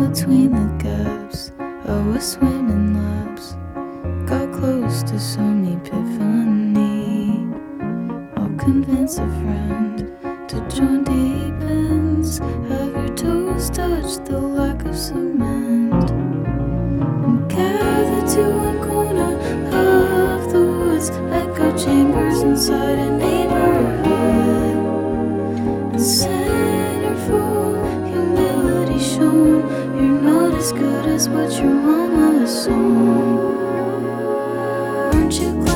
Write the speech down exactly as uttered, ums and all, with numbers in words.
between the gaps of a swimming laps. Got close to some epiphany. I'll convince a friend to join deep ends. Have your toes touch the lack of cement, and gather to one corner of the woods. Echo chambers inside a neighborhood, and centerfold humility shown. You're not as good as what your mama assumed. Aren't you glad